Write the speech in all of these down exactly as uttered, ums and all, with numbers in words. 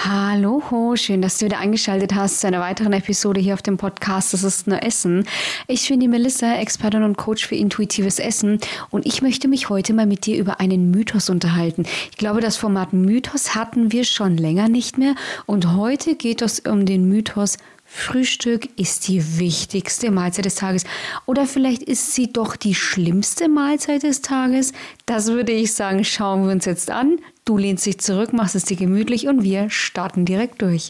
Hallo, schön, dass du wieder eingeschaltet hast zu einer weiteren Episode hier auf dem Podcast Das ist nur Essen. Ich bin die Melissa, Expertin und Coach für intuitives Essen und ich möchte mich heute mal mit dir über einen Mythos unterhalten. Ich glaube, das Format Mythos hatten wir schon länger nicht mehr und heute geht es um den Mythos Frühstück ist die wichtigste Mahlzeit des Tages. Oder vielleicht ist sie doch die schlimmste Mahlzeit des Tages. Das würde ich sagen, schauen wir uns jetzt an. Du lehnst dich zurück, machst es dir gemütlich und wir starten direkt durch.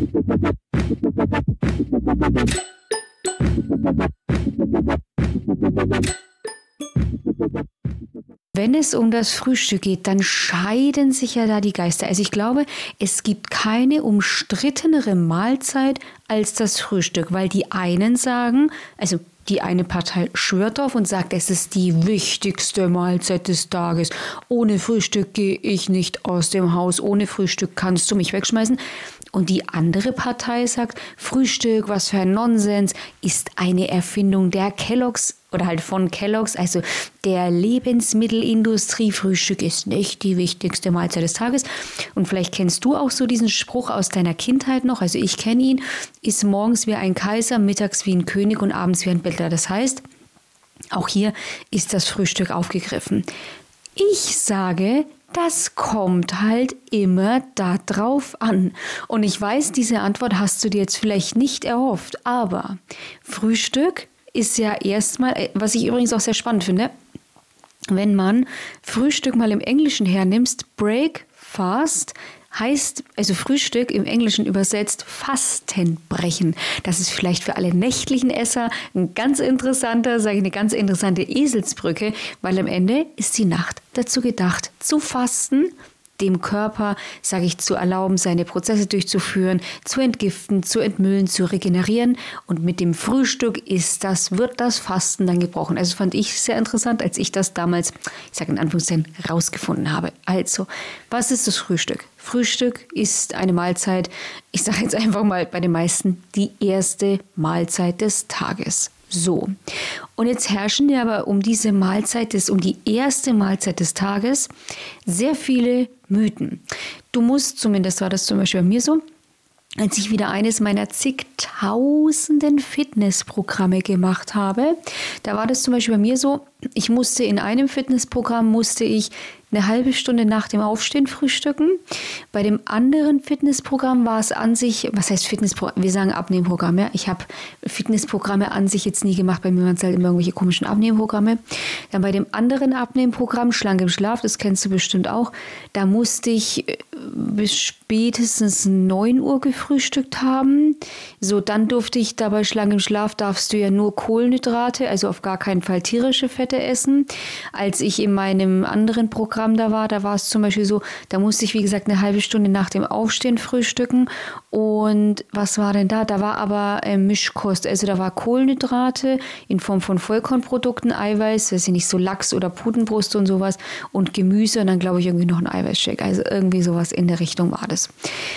Wenn es um das Frühstück geht, dann scheiden sich ja da die Geister. Also ich glaube, es gibt keine umstrittenere Mahlzeit als das Frühstück, weil die einen sagen, also die eine Partei schwört auf und sagt, es ist die wichtigste Mahlzeit des Tages. Ohne Frühstück gehe ich nicht aus dem Haus. Ohne Frühstück kannst du mich wegschmeißen. Und die andere Partei sagt, Frühstück, was für ein Nonsens, ist eine Erfindung der Kellogg's oder halt von Kellogg's, also der Lebensmittelindustrie. Frühstück ist nicht die wichtigste Mahlzeit des Tages. Und vielleicht kennst du auch so diesen Spruch aus deiner Kindheit noch, also ich kenne ihn, ist morgens wie ein Kaiser, mittags wie ein König und abends wie ein Bettler. Das heißt, auch hier ist das Frühstück aufgegriffen. Ich sage, das kommt halt immer da drauf an. Und ich weiß, diese Antwort hast du dir jetzt vielleicht nicht erhofft, aber Frühstück ist ja erstmal, was ich übrigens auch sehr spannend finde, wenn man Frühstück mal im Englischen hernimmst, Breakfast heißt, also Frühstück im Englischen übersetzt Fastenbrechen. Das ist vielleicht für alle nächtlichen Esser ein ganz interessanter, sage ich, eine ganz interessante Eselsbrücke, weil am Ende ist die Nacht dazu gedacht, zu fasten, dem Körper, sage ich, zu erlauben, seine Prozesse durchzuführen, zu entgiften, zu entmüllen, zu regenerieren. Und mit dem Frühstück ist das, wird das Fasten dann gebrochen. Also fand ich sehr interessant, als ich das damals, ich sage in Anführungszeichen, rausgefunden habe. Also, was ist das Frühstück? Frühstück ist eine Mahlzeit, ich sage jetzt einfach mal bei den meisten, die erste Mahlzeit des Tages. So, und jetzt herrschen ja aber um diese Mahlzeit, des, um die erste Mahlzeit des Tages, sehr viele Mythen. Du musst, zumindest war das zum Beispiel bei mir so, als ich wieder eines meiner zigtausenden Fitnessprogramme gemacht habe, da war das zum Beispiel bei mir so, ich musste in einem Fitnessprogramm, musste ich eine halbe Stunde nach dem Aufstehen frühstücken. Bei dem anderen Fitnessprogramm war es an sich, was heißt Fitnessprogramm? Wir sagen Abnehmprogramm, ja. Ich habe Fitnessprogramme an sich jetzt nie gemacht, bei mir waren es halt immer irgendwelche komischen Abnehmprogramme. Dann bei dem anderen Abnehmprogramm, Schlank im Schlaf, das kennst du bestimmt auch, da musste ich bis spätestens neun Uhr gefrühstückt haben. So, dann durfte ich dabei Schlank im Schlaf, darfst du ja nur Kohlenhydrate, also auf gar keinen Fall tierische Fette essen. Als ich in meinem anderen Programm da war, da war es zum Beispiel so, da musste ich, wie gesagt, eine halbe Stunde nach dem Aufstehen frühstücken. Und was war denn da? Da war aber äh, Mischkost, also da war Kohlenhydrate in Form von Vollkornprodukten, Eiweiß, weiß ich nicht, so Lachs oder Putenbrust und sowas und Gemüse und dann glaube ich irgendwie noch ein Eiweißshake, also irgendwie sowas in der Richtung war das.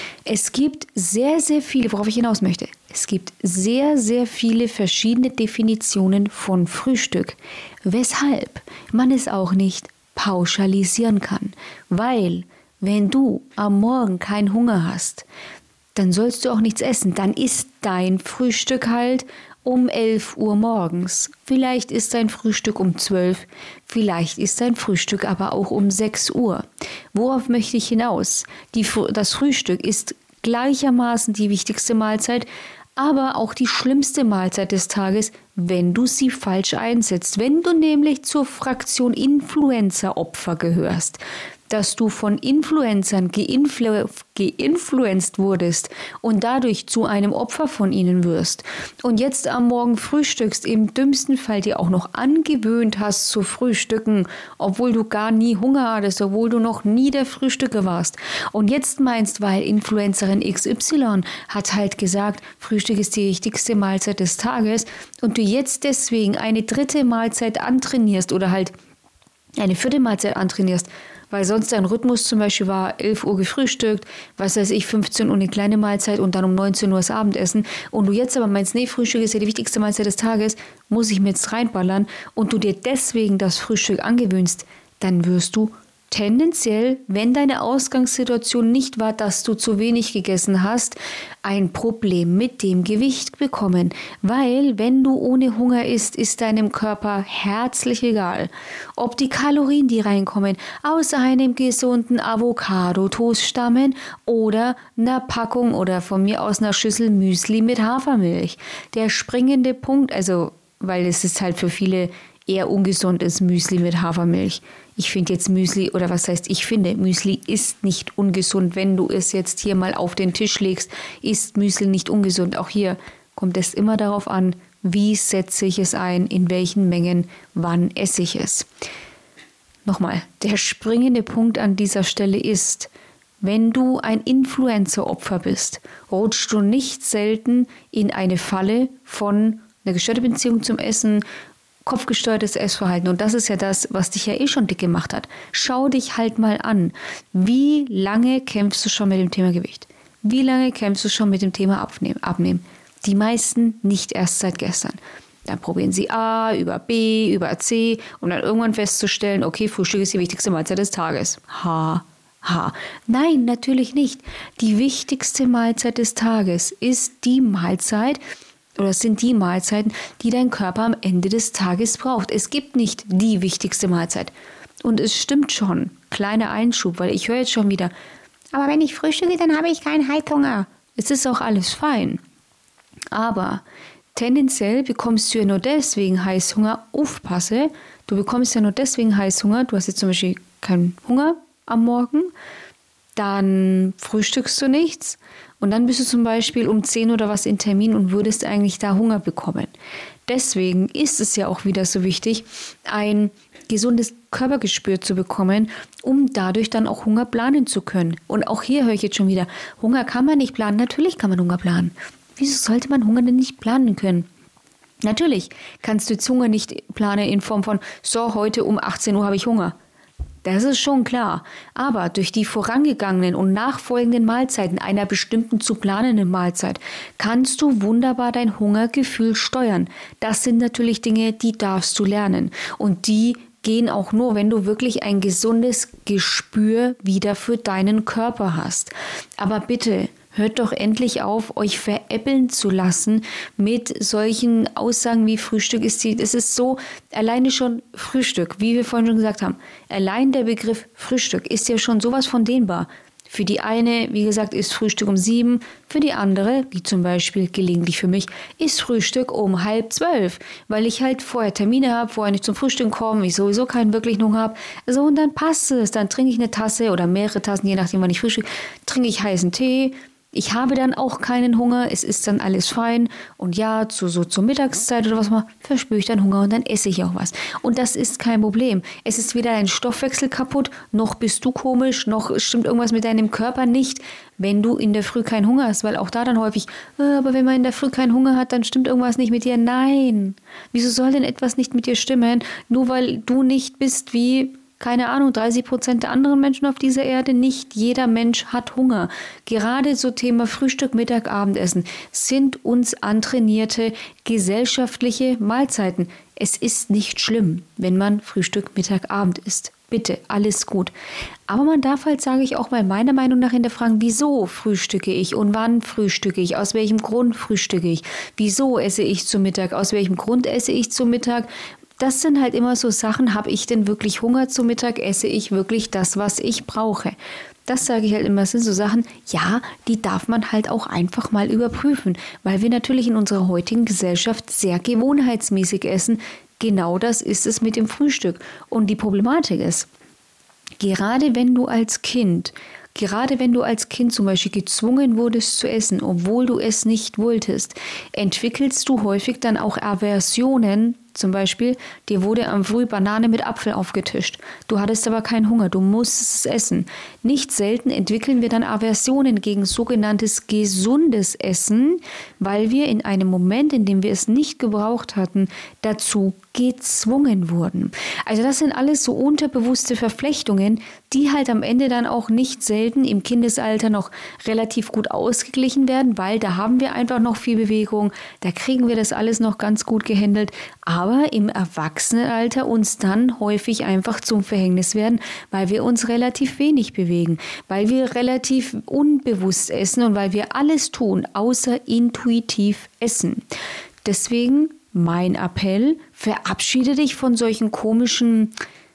Es gibt sehr, sehr viele, worauf ich hinaus möchte, es gibt sehr, sehr viele verschiedene Definitionen von Frühstück, weshalb man es auch nicht pauschalisieren kann, weil wenn du am Morgen keinen Hunger hast, dann sollst du auch nichts essen, dann ist dein Frühstück halt um elf Uhr morgens. Vielleicht ist dein Frühstück um zwölf, vielleicht ist dein Frühstück aber auch um sechs Uhr. Worauf möchte ich hinaus? Die, das Frühstück ist gleichermaßen die wichtigste Mahlzeit, aber auch die schlimmste Mahlzeit des Tages, wenn du sie falsch einsetzt. Wenn du nämlich zur Fraktion Influencer-Opfer gehörst, dass du von Influencern geinflu- geinfluenced wurdest und dadurch zu einem Opfer von ihnen wirst und jetzt am Morgen frühstückst, im dümmsten Fall dir auch noch angewöhnt hast zu frühstücken, obwohl du gar nie Hunger hattest, obwohl du noch nie der Frühstücker warst und jetzt meinst, weil Influencerin X Y hat halt gesagt, Frühstück ist die wichtigste Mahlzeit des Tages und du jetzt deswegen eine dritte Mahlzeit antrainierst oder halt eine vierte Mahlzeit antrainierst, weil sonst dein Rhythmus zum Beispiel war elf Uhr gefrühstückt, was weiß ich, fünfzehn Uhr eine kleine Mahlzeit und dann um neunzehn Uhr das Abendessen und du jetzt aber meinst, nee, Frühstück ist ja die wichtigste Mahlzeit des Tages, muss ich mir jetzt reinballern und du dir deswegen das Frühstück angewöhnst, dann wirst du tendenziell, wenn deine Ausgangssituation nicht war, dass du zu wenig gegessen hast, ein Problem mit dem Gewicht bekommen. Weil, wenn du ohne Hunger isst, ist deinem Körper herzlich egal, ob die Kalorien, die reinkommen, aus einem gesunden Avocado-Toast stammen oder einer Packung oder von mir aus einer Schüssel Müsli mit Hafermilch. Der springende Punkt, also, weil es ist halt für viele eher ungesund ist, Müsli mit Hafermilch. Ich finde jetzt Müsli, oder was heißt, ich finde, Müsli ist nicht ungesund. Wenn du es jetzt hier mal auf den Tisch legst, ist Müsli nicht ungesund. Auch hier kommt es immer darauf an, wie setze ich es ein, in welchen Mengen, wann esse ich es. Nochmal, der springende Punkt an dieser Stelle ist, wenn du ein Influencer-Opfer bist, rutschst du nicht selten in eine Falle von einer gestörten Beziehung zum Essen, kopfgesteuertes Essverhalten. Und das ist ja das, was dich ja eh schon dick gemacht hat. Schau dich halt mal an. Wie lange kämpfst du schon mit dem Thema Gewicht? Wie lange kämpfst du schon mit dem Thema Abnehmen? Abnehmen? Die meisten nicht erst seit gestern. Dann probieren sie A, über B, über C, um dann irgendwann festzustellen, okay, Frühstück ist die wichtigste Mahlzeit des Tages. Ha, ha. Nein, natürlich nicht. Die wichtigste Mahlzeit des Tages ist die Mahlzeit, oder es sind die Mahlzeiten, die dein Körper am Ende des Tages braucht. Es gibt nicht die wichtigste Mahlzeit. Und es stimmt schon, kleiner Einschub, weil ich höre jetzt schon wieder, aber wenn ich frühstücke, dann habe ich keinen Heißhunger. Es ist auch alles fein. Aber tendenziell bekommst du ja nur deswegen Heißhunger, aufpasse, du bekommst ja nur deswegen Heißhunger, du hast jetzt zum Beispiel keinen Hunger am Morgen, dann frühstückst du nichts und dann bist du zum Beispiel um zehn oder was in Termin und würdest eigentlich da Hunger bekommen. Deswegen ist es ja auch wieder so wichtig, ein gesundes Körpergespür zu bekommen, um dadurch dann auch Hunger planen zu können. Und auch hier höre ich jetzt schon wieder, Hunger kann man nicht planen. Natürlich kann man Hunger planen. Wieso sollte man Hunger denn nicht planen können? Natürlich kannst du jetzt Hunger nicht planen in Form von, so, heute um achtzehn Uhr habe ich Hunger. Das ist schon klar. Aber durch die vorangegangenen und nachfolgenden Mahlzeiten einer bestimmten zu planenden Mahlzeit kannst du wunderbar dein Hungergefühl steuern. Das sind natürlich Dinge, die darfst du lernen. Und die gehen auch nur, wenn du wirklich ein gesundes Gespür wieder für deinen Körper hast. Aber bitte, hört doch endlich auf, euch veräppeln zu lassen mit solchen Aussagen wie Frühstück ist die, es ist so, alleine schon Frühstück, wie wir vorhin schon gesagt haben, allein der Begriff Frühstück ist ja schon sowas von dehnbar. Für die eine, wie gesagt, ist Frühstück um sieben, für die andere, wie zum Beispiel gelegentlich für mich, ist Frühstück um halb zwölf, weil ich halt vorher Termine habe, vorher nicht zum Frühstück komme, ich sowieso keinen wirklichen Hunger habe. So, und dann passt es, dann trinke ich eine Tasse oder mehrere Tassen, je nachdem, wann ich frühstücke, trinke ich heißen Tee. Ich habe dann auch keinen Hunger, es ist dann alles fein und ja, zu, so zur Mittagszeit oder was mal, verspüre ich dann Hunger und dann esse ich auch was. Und das ist kein Problem. Es ist weder dein Stoffwechsel kaputt, noch bist du komisch, noch stimmt irgendwas mit deinem Körper nicht, wenn du in der Früh keinen Hunger hast, weil auch da dann häufig, äh, aber wenn man in der Früh keinen Hunger hat, dann stimmt irgendwas nicht mit dir. Nein, wieso soll denn etwas nicht mit dir stimmen, nur weil du nicht bist wie... Keine Ahnung, dreißig Prozent der anderen Menschen auf dieser Erde, nicht jeder Mensch hat Hunger. Gerade so Thema Frühstück, Mittag, Abendessen sind uns antrainierte gesellschaftliche Mahlzeiten. Es ist nicht schlimm, wenn man Frühstück, Mittag, Abend isst. Bitte, alles gut. Aber man darf halt, sage ich auch mal, meiner Meinung nach hinterfragen, wieso frühstücke ich und wann frühstücke ich, aus welchem Grund frühstücke ich, wieso esse ich zu Mittag, aus welchem Grund esse ich zu Mittag. Das sind halt immer so Sachen, habe ich denn wirklich Hunger zu Mittag, esse ich wirklich das, was ich brauche. Das sage ich halt immer, das sind so Sachen, ja, die darf man halt auch einfach mal überprüfen, weil wir natürlich in unserer heutigen Gesellschaft sehr gewohnheitsmäßig essen. Genau das ist es mit dem Frühstück. Und die Problematik ist, gerade wenn du als Kind Gerade wenn du als Kind zum Beispiel gezwungen wurdest zu essen, obwohl du es nicht wolltest, entwickelst du häufig dann auch Aversionen. Zum Beispiel, dir wurde am Früh Banane mit Apfel aufgetischt. Du hattest aber keinen Hunger, du musstest es essen. Nicht selten entwickeln wir dann Aversionen gegen sogenanntes gesundes Essen, weil wir in einem Moment, in dem wir es nicht gebraucht hatten, dazu gezwungen wurden. Also das sind alles so unterbewusste Verflechtungen, die halt am Ende dann auch nicht selten im Kindesalter noch relativ gut ausgeglichen werden, weil da haben wir einfach noch viel Bewegung, da kriegen wir das alles noch ganz gut gehandelt, aber im Erwachsenenalter uns dann häufig einfach zum Verhängnis werden, weil wir uns relativ wenig bewegen, weil wir relativ unbewusst essen und weil wir alles tun, außer intuitiv essen. Deswegen mein Appell, verabschiede dich von solchen komischen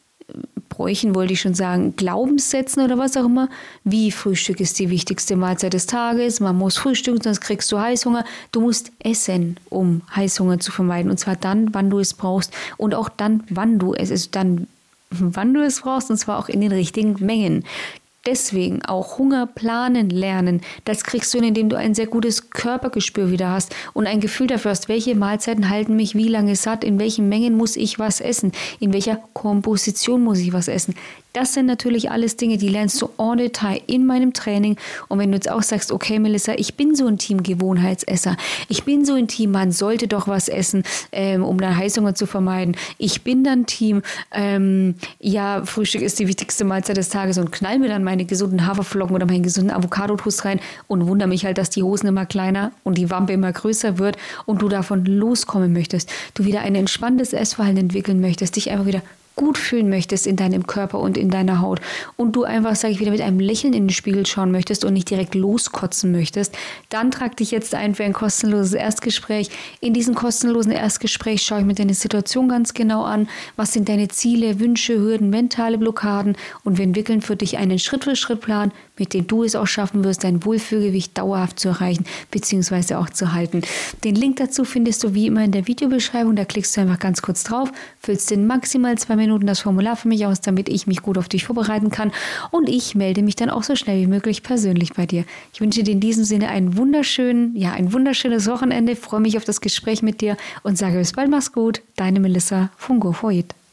Bräuchen, wollte ich schon sagen, Glaubenssätzen oder was auch immer, wie Frühstück ist die wichtigste Mahlzeit des Tages, man muss frühstücken, sonst kriegst du Heißhunger. Du musst essen, um Heißhunger zu vermeiden, und zwar dann, wann du es brauchst und auch dann, wann du es ist, dann, wann du es brauchst, und zwar auch in den richtigen Mengen. Deswegen auch Hunger planen lernen. Das kriegst du, indem du ein sehr gutes Körpergespür wieder hast und ein Gefühl dafür hast, welche Mahlzeiten halten mich wie lange satt, in welchen Mengen muss ich was essen, in welcher Komposition muss ich was essen. Das sind natürlich alles Dinge, die lernst du en Detail in meinem Training. Und wenn du jetzt auch sagst, okay Melissa, ich bin so ein Team Gewohnheitsesser, ich bin so ein Team, man sollte doch was essen, ähm, um dann Heißhunger zu vermeiden. Ich bin dann Team, ähm, ja, Frühstück ist die wichtigste Mahlzeit des Tages und knall mir dann meine gesunden Haferflocken oder meinen gesunden Avocado-Toast rein und wundere mich halt, dass die Hosen immer kleiner und die Wampe immer größer wird und du davon loskommen möchtest. Du wieder ein entspanntes Essverhalten entwickeln möchtest, dich einfach wieder gut fühlen möchtest in deinem Körper und in deiner Haut und du einfach, sage ich wieder, mit einem Lächeln in den Spiegel schauen möchtest und nicht direkt loskotzen möchtest, dann trag dich jetzt ein für ein kostenloses Erstgespräch. In diesem kostenlosen Erstgespräch schaue ich mir deine Situation ganz genau an. Was sind deine Ziele, Wünsche, Hürden, mentale Blockaden, und wir entwickeln für dich einen Schritt-für-Schritt-Plan, mit dem du es auch schaffen wirst, dein Wohlfühlgewicht dauerhaft zu erreichen bzw. auch zu halten. Den Link dazu findest du wie immer in der Videobeschreibung. Da klickst du einfach ganz kurz drauf, füllst in maximal zwei Minuten das Formular für mich aus, damit ich mich gut auf dich vorbereiten kann, und ich melde mich dann auch so schnell wie möglich persönlich bei dir. Ich wünsche dir in diesem Sinne einen wunderschönen, ja, ein wunderschönes Wochenende, freue mich auf das Gespräch mit dir und sage bis bald, mach's gut, deine Melissa von Go For It.